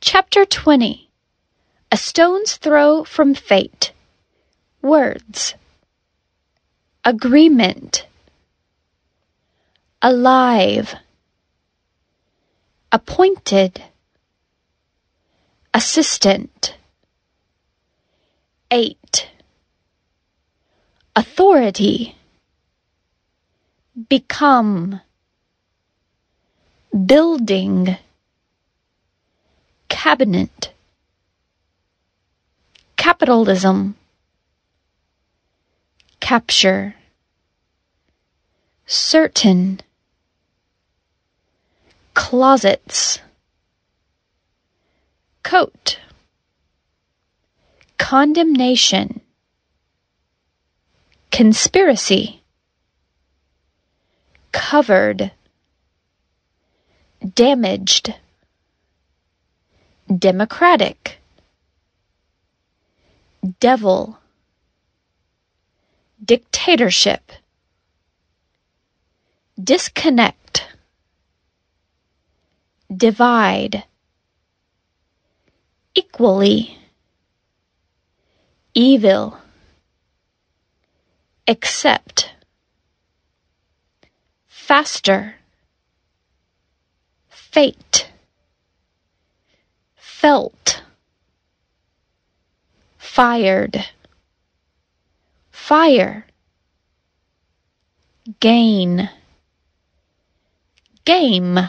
Chapter 20. A Stone's Throw from Fate. Words. Agreement. Alive. Appointed. Assistant. 8. Authority. Become. Building. Cabinet. Capitalism. Capture. Certain. Closets. Coat. Condemnation. Conspiracy. Covered. Damaged. Democratic. Devil. Dictatorship. Disconnect. Divide. Equally. Evil. Accept. Faster. Fate. Felt. Fired. Fire. Gain. Game.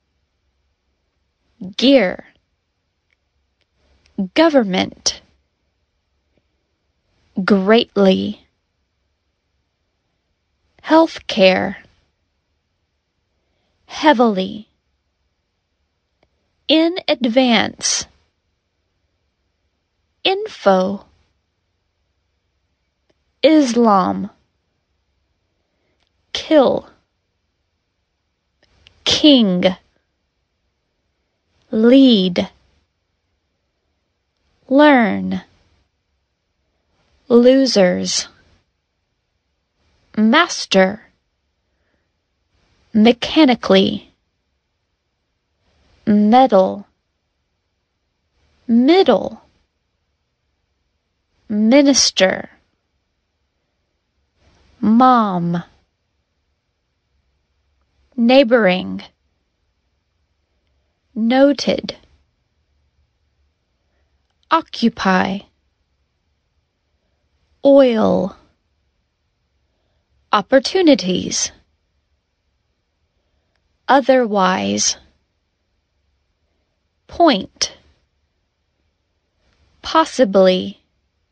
Gear. Government. Greatly. Healthcare. Heavily. In advance. Info. Islam. Kill. King. Lead. Learn. Losers. Master. Mechanically. Metal. Middle. Minister. Mom. Neighboring. Noted. Occupy. Oil. Opportunities. Otherwise. Point. Possibly.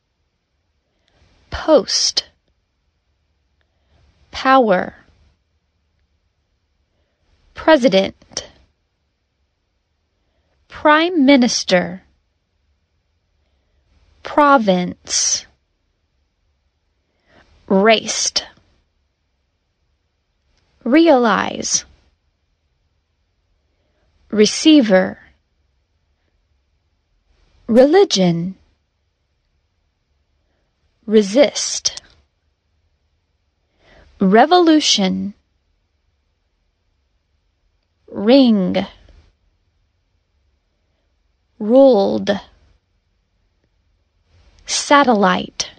Post. Power. President. Prime Minister. Province. Raced. Realize. Receiver. Religion. Resist. Revolution. Ring. Ruled. Satellite.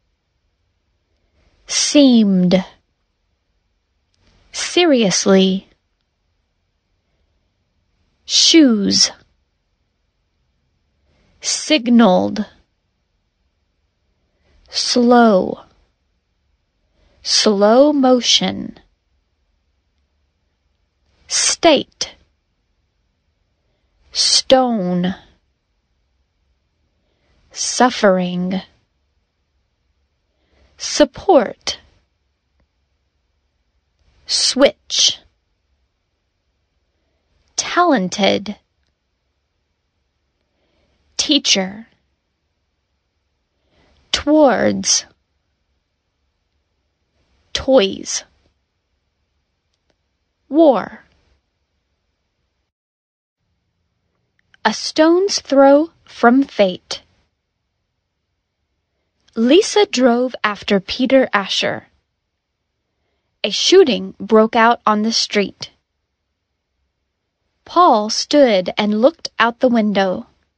Seemed. Seriously. Shoes. Signaled. Slow. Slow motion. State. Stone. Suffering. Support. Switch. Talented. Teacher. Towards. Toys. War. A Stone's Throw from Fate. Lisa drove after Peter Asher. A shooting broke out on the street. Paul stood and looked out the window.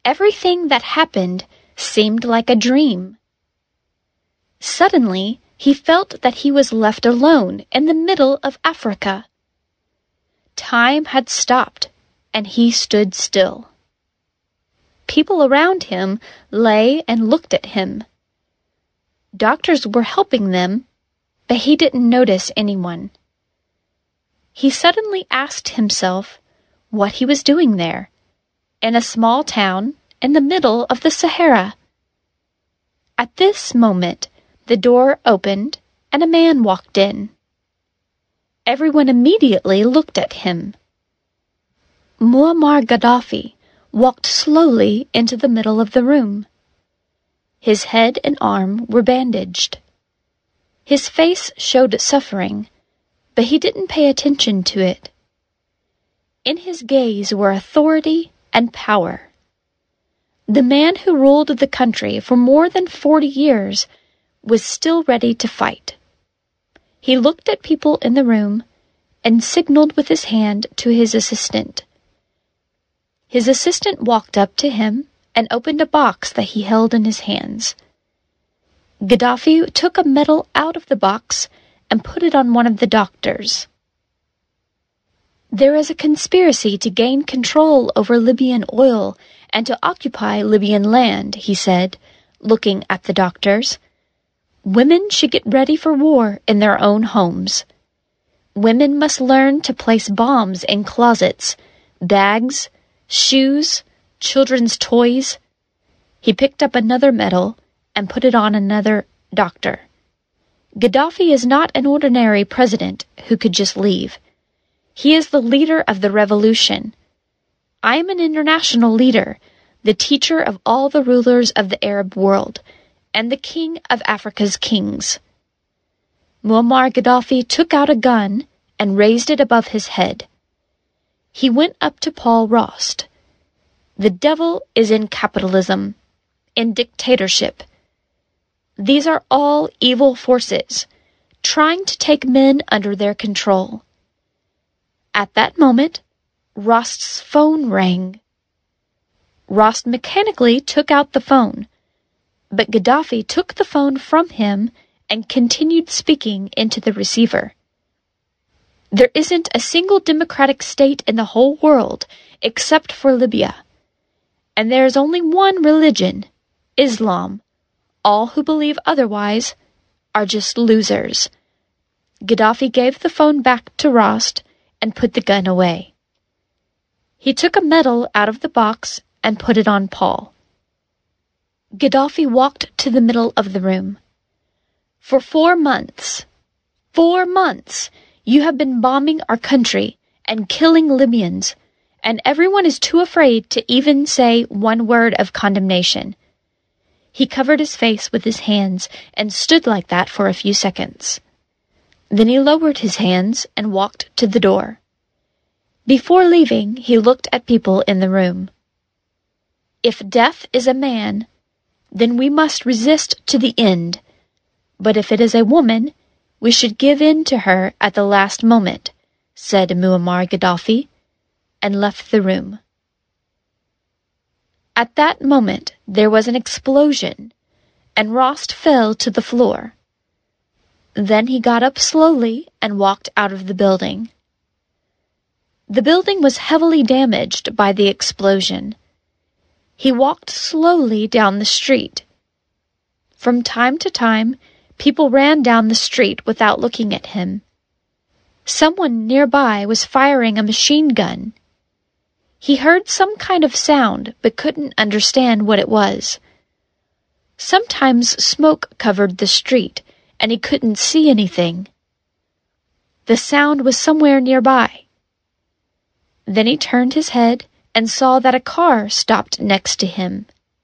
everything that happened seemed like a dream. Suddenly, he felt that he was left alone in the middle of Africa. Time had stopped, and he stood still. People around him lay and looked at him. Doctors were helping them, but he didn't notice anyone. He suddenly asked himself what he was doing there, in a small town in the middle of the Sahara. At this moment, the door opened and a man walked in. Everyone immediately looked at him. Muammar Gaddafi walked slowly into the middle of the room. His head and arm were bandaged. His face showed suffering, but he didn't pay attention to it. In his gaze were authority and power. The man who ruled the country for more than 40 years was still ready to fight. He looked at people in the room and signaled with his hand to his assistant. His assistant walked up to him and opened a box that he held in his hands. Gaddafi took a medal out of the box and put it on one of the doctors. "There is a conspiracy to gain control over Libyan oil and to occupy Libyan land," he said, looking at the doctors. "Women should get ready for war in their own homes. Women must learn to place bombs in closets, bags, shoes, children's toys." He picked up another medal and put it on another doctor. Gaddafi is not an ordinary president who could just leave. He is the leader of the revolution. I am an international leader, the teacher of all the rulers of the Arab world, and the king of Africa's kings. Muammar Gaddafi took out a gun and raised it above his head. He went up to Paul Rost. "The devil is in capitalism, in dictatorship. These are all evil forces, trying to take men under their control." At that moment, Rost's phone rang. Rost mechanically took out the phone, but Gaddafi took the phone from him and continued speaking into the receiver. "There isn't a single democratic state in the whole world except for Libya. And there is only one religion, Islam. All who believe otherwise are just losers." Gaddafi gave the phone back to Rost and put the gun away. He took a medal out of the box and put it on Paul. Gaddafi walked to the middle of the room. "For 4 months, 4 months, you have been bombing our country and killing Libyans, and everyone is too afraid to even say one word of condemnation." He covered his face with his hands and stood like that for a few seconds. Then he lowered his hands and walked to the door. Before leaving, he looked at people in the room. "If death is a man, then we must resist to the end. But if it is a woman, we should give in to her at the last moment," said Muammar Gaddafi, and left the room. At that moment, there was an explosion, and Rost fell to the floor. Then he got up slowly and walked out of the building. The building was heavily damaged by the explosion. He walked slowly down the street. From time to time, people ran down the street without looking at him. Someone nearby was firing a machine gun. He heard some kind of sound but couldn't understand what it was. Sometimes smoke covered the street, and he couldn't see anything. The sound was somewhere nearby. Then he turned his head and saw that a car stopped next to him.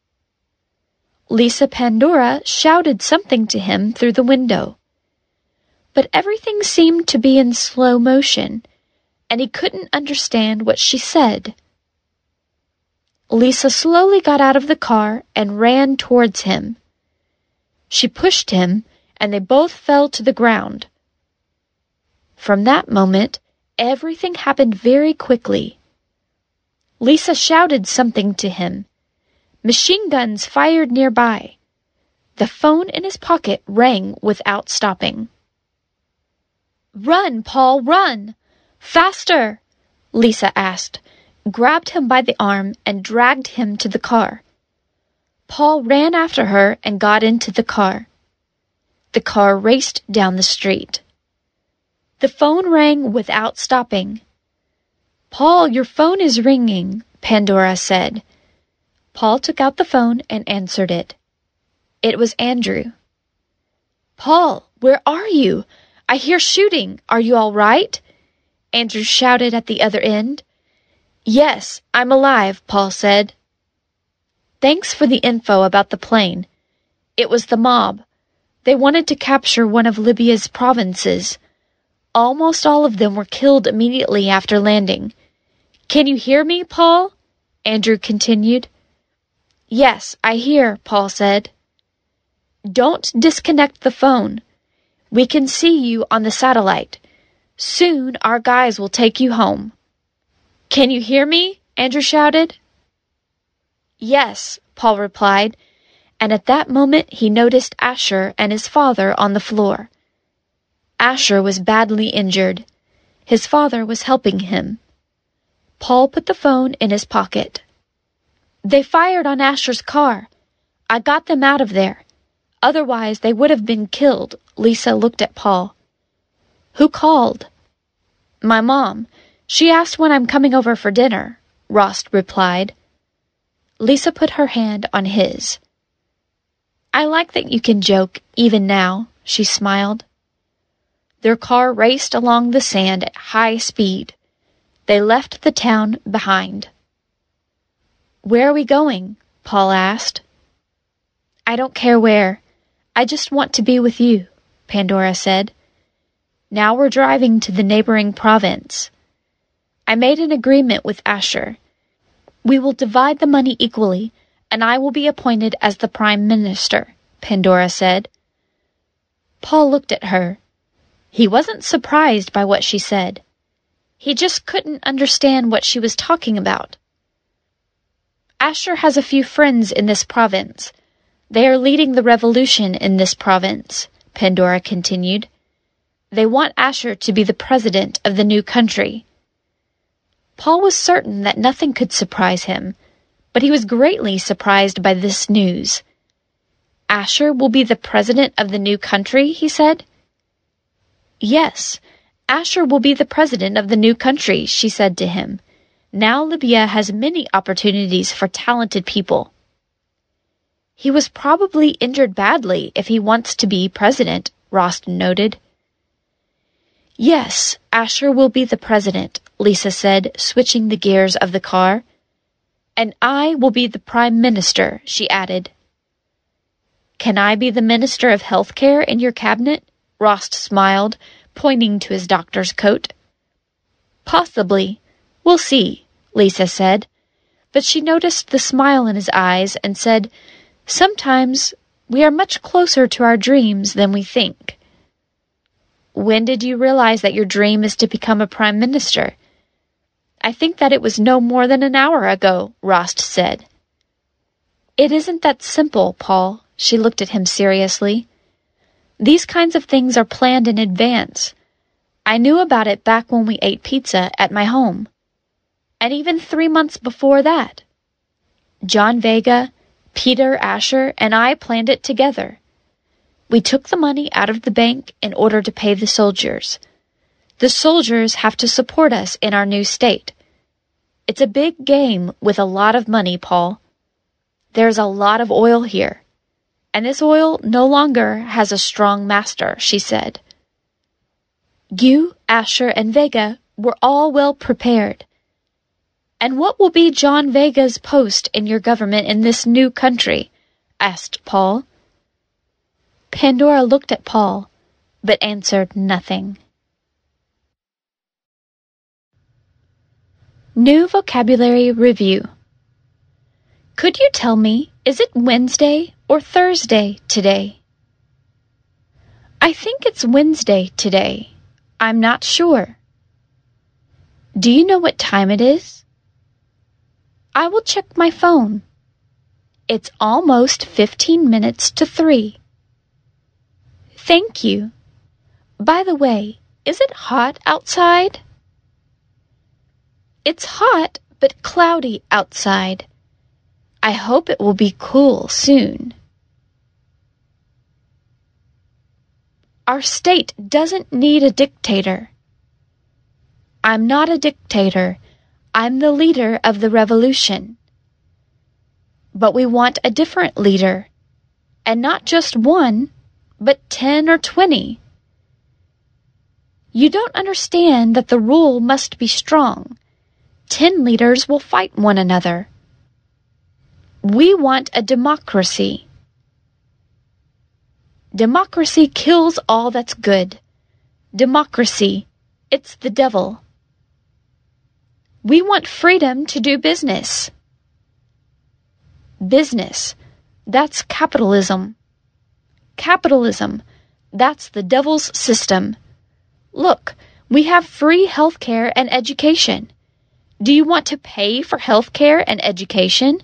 Lisa Pandora shouted something to him through the window. But everything seemed to be in slow motion, and he couldn't understand what she said. Lisa slowly got out of the car and ran towards him. She pushed him, and they both fell to the ground. From that moment, everything happened very quickly. Lisa shouted something to him. Machine guns fired nearby. The phone in his pocket rang without stopping. "Run, Paul, run! Faster!" Lisa asked, grabbed him by the arm, and dragged him to the car. Paul ran after her and got into the car. The car raced down the street. The phone rang without stopping. "Paul, your phone is ringing," Pandora said. Paul took out the phone and answered it. It was Andrew. "Paul, where are you? I hear shooting. Are you all right?" Andrew shouted at the other end. "Yes, I'm alive," Paul said. "Thanks for the info about the plane. It was the mob. They wanted to capture one of Libya's provinces. Almost all of them were killed immediately after landing. Can you hear me, Paul?" Andrew continued. "Yes, I hear," Paul said. "Don't disconnect the phone. We can see you on the satellite. Soon our guys will take you home." "Can you hear me?" Andrew shouted. "Yes," Paul replied, and at that moment he noticed Asher and his father on the floor. Asher was badly injured. His father was helping him. Paul put the phone in his pocket. "They fired on Asher's car. I got them out of there. Otherwise they would have been killed." Lisa looked at Paul. "Who called?" "My mom. She asked when I'm coming over for dinner," Rost replied. Lisa put her hand on his. "I like that you can joke, even now," she smiled. Their car raced along the sand at high speed. They left the town behind. "Where are we going?" Paul asked. "I don't care where. I just want to be with you," Pandora said. "Now we're driving to the neighboring province. I made an agreement with Asher. We will divide the money equally, and I will be appointed as the Prime Minister," Pandora said. Paul looked at her. He wasn't surprised by what she said. He just couldn't understand what she was talking about. "Asher has a few friends in this province. They are leading the revolution in this province," Pandora continued. "They want Asher to be the president of the new country." Paul was certain that nothing could surprise him, but he was greatly surprised by this news. "Asher will be the president of the new country," he said. "Yes, Asher will be the president of the new country," she said to him. "Now Libya has many opportunities for talented people." "He was probably injured badly if he wants to be president," Rost noted. "Yes, Asher will be the president," Lisa said, switching the gears of the car. "And I will be the prime minister," she added. "Can I be the minister of healthcare in your cabinet?" Rost smiled, pointing to his doctor's coat. "Possibly. We'll see," Lisa said. But she noticed the smile in his eyes and said, "Sometimes we are much closer to our dreams than we think." "When did you realize that your dream is to become a prime minister?" "I think that it was no more than an hour ago," Rost said. "It isn't that simple, Paul," she looked at him seriously. "These kinds of things are planned in advance. I knew about it back when we ate pizza at my home. And even 3 months before that. John Vega, Peter Asher, and I planned it together. We took the money out of the bank in order to pay the soldiers. The soldiers have to support us in our new state. It's a big game with a lot of money, Paul. There's a lot of oil here. And this oil no longer has a strong master," she said. "You, Asher, and Vega were all well prepared. And what will be John Vega's post in your government in this new country?" asked Paul. Pandora looked at Paul, but answered nothing. New Vocabulary Review. Could you tell me, is it Wednesday or Thursday today? I think it's Wednesday today. I'm not sure. Do you know what time it is? I will check my phone. It's almost 15 minutes to 3. Thank you. By the way, is it hot outside? It's hot but cloudy outside. I hope it will be cool soon. Our state doesn't need a dictator. I'm not a dictator. I'm the leader of the revolution. But we want a different leader, and not just one, but 10 or 20. You don't understand that the rule must be strong. 10 leaders will fight one another. We want a democracy. Democracy kills all that's good. Democracy, it's the devil. We want freedom to do business. Business, that's capitalism. Capitalism, that's the devil's system. Look, we have free health care and education. Do you want to pay for health care and education?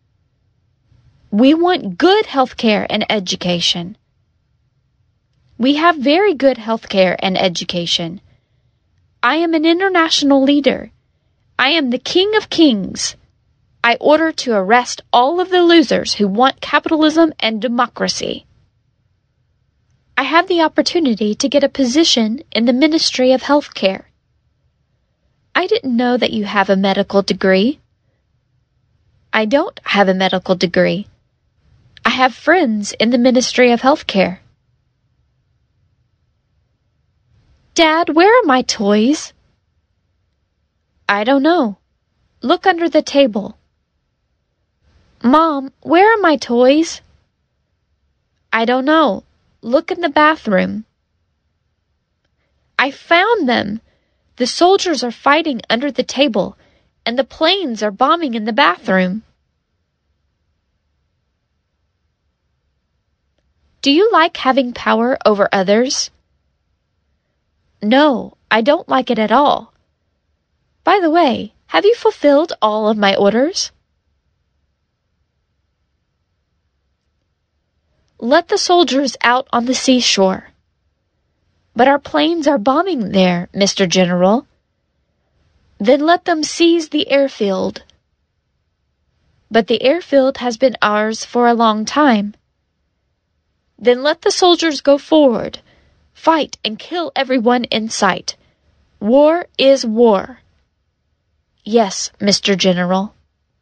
We want good health care and education. We have very good health care and education. I am an international leader. I am the king of kings. I order to arrest all of the losers who want capitalism and democracy. I have the opportunity to get a position in the Ministry of Health Care. I didn't know that you have a medical degree. I don't have a medical degree. I have friends in the Ministry of Health Care. Dad, where are my toys? I don't know. Look under the table. Mom, where are my toys? I don't know. Look in the bathroom. I found them. The soldiers are fighting under the table, and the planes are bombing in the bathroom. Do you like having power over others? No, I don't like it at all. By the way, have you fulfilled all of my orders? Let the soldiers out on the seashore. But our planes are bombing there, Mr. General. Then let them seize the airfield. But the airfield has been ours for a long time. Then let the soldiers go forward, fight and kill everyone in sight. War is war. Yes, Mr. General.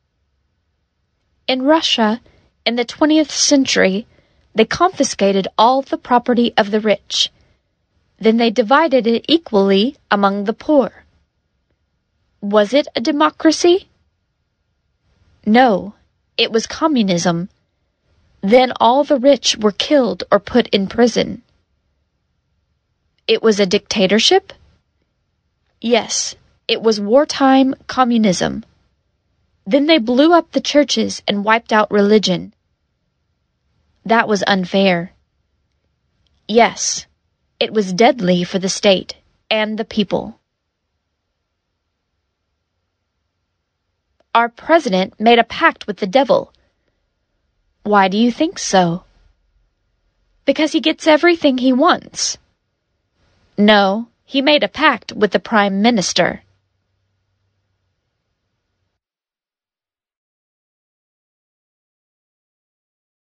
In Russia, in the 20th century, they confiscated all the property of the rich. Then they divided it equally among the poor. Was it a democracy? No, it was communism. Then all the rich were killed or put in prison. It was a dictatorship? Yes, it was wartime communism. Then they blew up the churches and wiped out religion. That was unfair. Yes, it was deadly for the state and the people. Our president made a pact with the devil. Why do you think so? Because he gets everything he wants. No, he made a pact with the prime minister.